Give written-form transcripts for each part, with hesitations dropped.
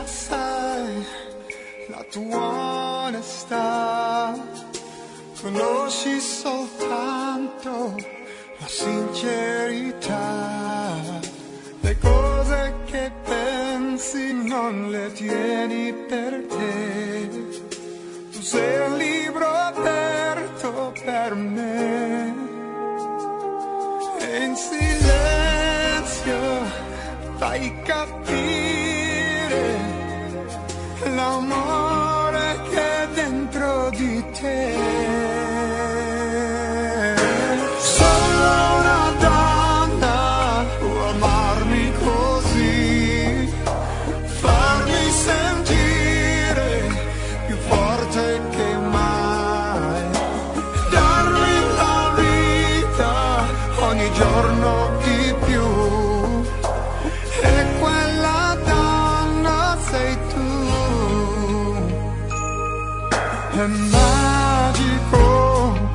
sai la tua onestà, conosci soltanto la sincerità, le cose che pensi non le tieni per te, tu sei un libro aperto per me e in silenzio fai capire l'amore che è dentro di te. Solo una donna può amarmi così, farmi sentire più forte che mai, darmi la vita ogni giorno di più. E quella donna sei tu. È magico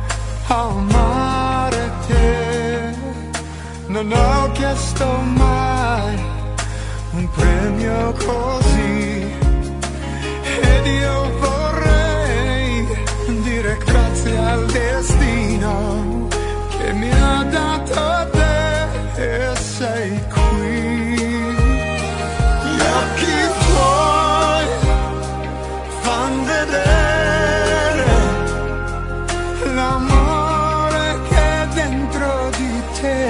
amare te, non ho chiesto mai un premio così, ed io vorrei dire grazie al destino che mi ha dato te e sei qui. Gli occhi tuoi fan vedere l'amore che è dentro di te.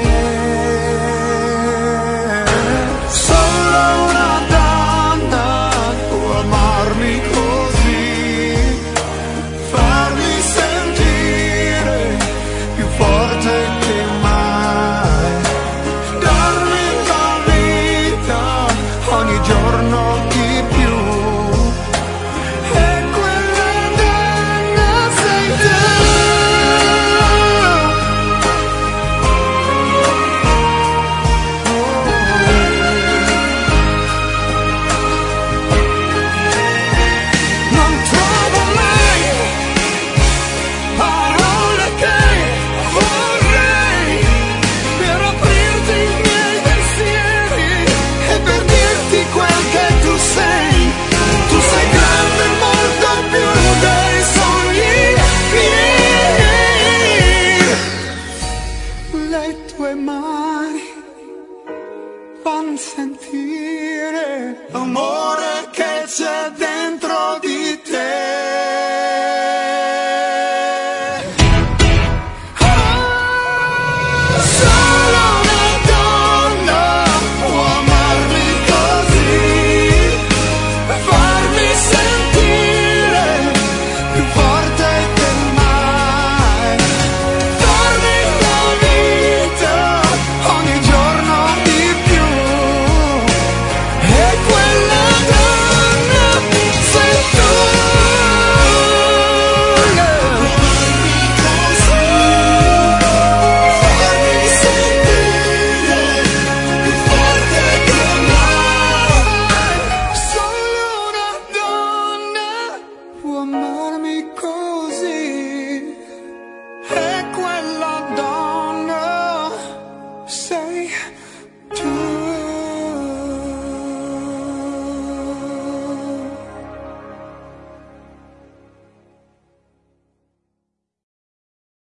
Solo una donna può amarmi così, farmi sentire più forte che mai, darmi la vita ogni giorno di più. E quella donna sei tu. Non trovo mai parole che vorrei per aprirti i miei pensieri e per dirti quel che tu sei. Tu sei grande molto più dei sogni miei. Le tue mani fanno sentire l'amore